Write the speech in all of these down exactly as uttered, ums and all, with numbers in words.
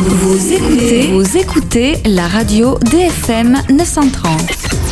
Vous écoutez, vous écoutez la radio D F M neuf cent trente.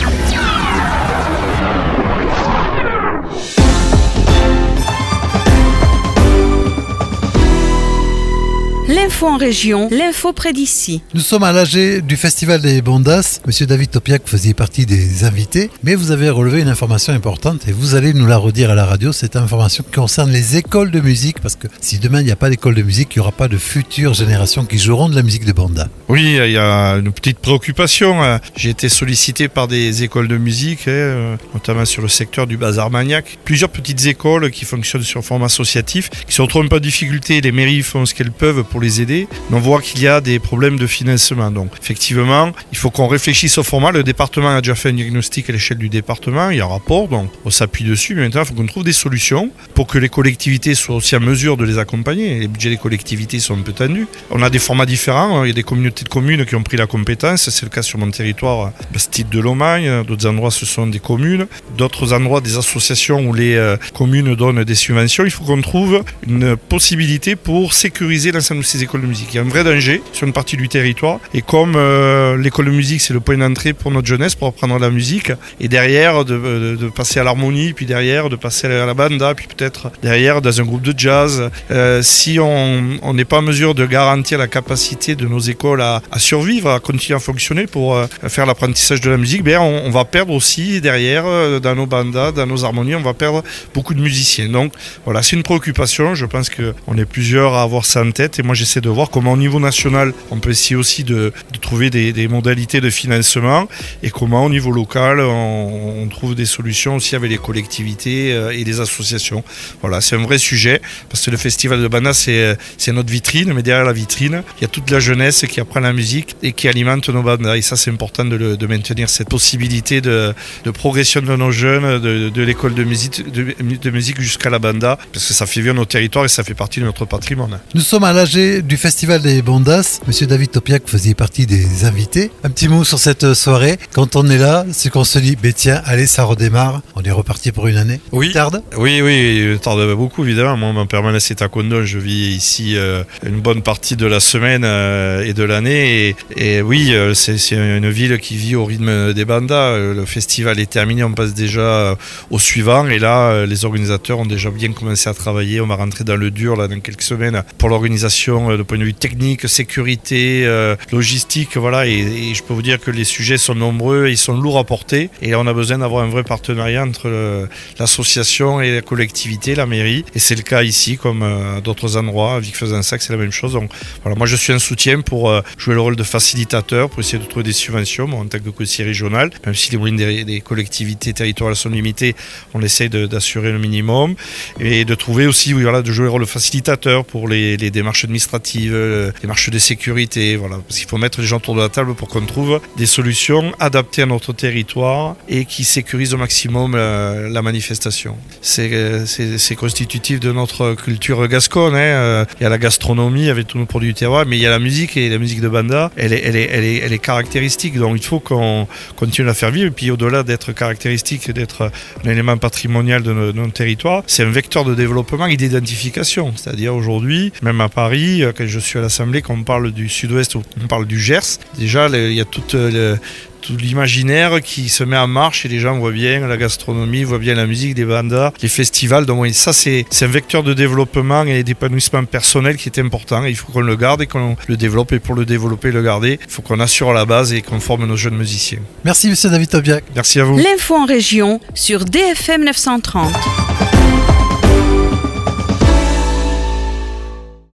L'info en région, l'info près d'ici. Nous sommes à l'A G du Festival des Bondas. Monsieur David Topiak, vous faisiez partie des invités, mais vous avez relevé une information importante et vous allez nous la redire à la radio. Cette information qui concerne les écoles de musique, parce que si demain il n'y a pas d'école de musique, il n'y aura pas de futures générations qui joueront de la musique de banda. Oui, il y a une petite préoccupation. J'ai été sollicité par des écoles de musique, notamment sur le secteur du Bas-Armagnac. Plusieurs petites écoles qui fonctionnent sur format associatif, qui se retrouvent un peu en difficulté. Les mairies font ce qu'elles peuvent pour les aider, mais on voit qu'il y a des problèmes de financement. Donc effectivement, il faut qu'on réfléchisse au format. Le département a déjà fait un diagnostic à l'échelle du département, il y a un rapport, donc on s'appuie dessus, mais maintenant il faut qu'on trouve des solutions pour que les collectivités soient aussi en mesure de les accompagner. Les budgets des collectivités sont un peu tendus. On a des formats différents, il y a des communautés de communes qui ont pris la compétence, c'est le cas sur mon territoire, Bastide de Lomagne, d'autres endroits ce sont des communes, d'autres endroits des associations où les euh, communes donnent des subventions. Il faut qu'on trouve une possibilité pour sécuriser l'ensemble de ces écoles de musique. Il y a un vrai danger sur une partie du territoire et comme euh, l'école de musique c'est le point d'entrée pour notre jeunesse pour apprendre la musique et derrière de, de, de passer à l'harmonie, puis derrière de passer à la banda, puis peut-être derrière dans un groupe de jazz, euh, si on n'est pas en mesure de garantir la capacité de nos écoles à, à survivre, à continuer à fonctionner pour euh, faire l'apprentissage de la musique, ben on, on va perdre aussi derrière euh, dans nos bandas, dans nos harmonies, on va perdre beaucoup de musiciens. Donc voilà, c'est une préoccupation, je pense qu'on est plusieurs à avoir ça en tête et moi j'essaie de voir comment au niveau national on peut essayer aussi de, de trouver des, des modalités de financement et comment au niveau local on, on trouve des solutions aussi avec les collectivités et les associations. Voilà, c'est un vrai sujet parce que le festival de banda c'est, c'est notre vitrine, mais derrière la vitrine il y a toute la jeunesse qui apprend la musique et qui alimente nos bandas et ça c'est important de, le, de maintenir cette possibilité de, de progression de nos jeunes de, de l'école de musique, de, de musique jusqu'à la banda parce que ça fait vivre nos territoires et ça fait partie de notre patrimoine. Nous sommes à l'A G du Festival des Bondas. Monsieur David Topiak, vous faisiez partie des invités. Un petit mot sur cette soirée. Quand on est là, c'est qu'on se dit, ben tiens, allez, ça redémarre. On est reparti pour une année. Oui. Il tarde ? Oui, oui, il tarde beaucoup, évidemment. Moi, mon permanence est à Condon. Je vis ici euh, une bonne partie de la semaine euh, et de l'année. Et, et oui, euh, c'est, c'est une ville qui vit au rythme des bandas. Le festival est terminé, on passe déjà euh, au suivant. Et là, euh, les organisateurs ont déjà bien commencé à travailler. On va rentrer dans le dur là, dans quelques semaines pour l'organisation euh, de point de vue technique, sécurité, euh, logistique, voilà. Et, et je peux vous dire que les sujets sont nombreux, ils sont lourds à porter. Et on a besoin d'avoir un vrai partenariat entre le, l'association et la collectivité, la mairie. Et c'est le cas ici, comme à d'autres endroits. À Vic-Fezensac, c'est la même chose. Donc voilà, moi je suis un soutien pour euh, jouer le rôle de facilitateur, pour essayer de trouver des subventions. Moi, en tant que conseiller régional, même si les moyens des, des collectivités territoriales sont limités, on essaie de, d'assurer le minimum. Et de trouver aussi, oui, voilà, de jouer le rôle de facilitateur pour les, les démarches administratives, les démarches de sécurité, voilà. Parce qu'il faut mettre les gens autour de la table pour qu'on trouve des solutions adaptées à notre territoire et qui sécurisent au maximum la, la manifestation. C'est, c'est, c'est constitutif de notre culture gasconne, hein. Il y a la gastronomie avec tous nos produits du terroir, mais il y a la musique et la musique de banda, elle est, elle est, elle est, elle est caractéristique, donc il faut qu'on continue à faire vivre. Et puis au-delà d'être caractéristique, d'être un élément patrimonial de notre, de notre territoire, c'est un vecteur de développement et d'identification. C'est-à-dire aujourd'hui, même à Paris, quand je suis à l'Assemblée, quand on parle du Sud-Ouest, on parle du Gers, déjà il y a toute le, tout l'imaginaire qui se met en marche et les gens voient bien la gastronomie, voient bien la musique, les bandas, les festivals. Donc oui, ça c'est, c'est un vecteur de développement et d'épanouissement personnel qui est important et il faut qu'on le garde et qu'on le développe. Et pour le développer et le garder, il faut qu'on assure la base et qu'on forme nos jeunes musiciens. Merci monsieur David Topiak. Merci à vous. L'info en région sur D F M neuf cent trente.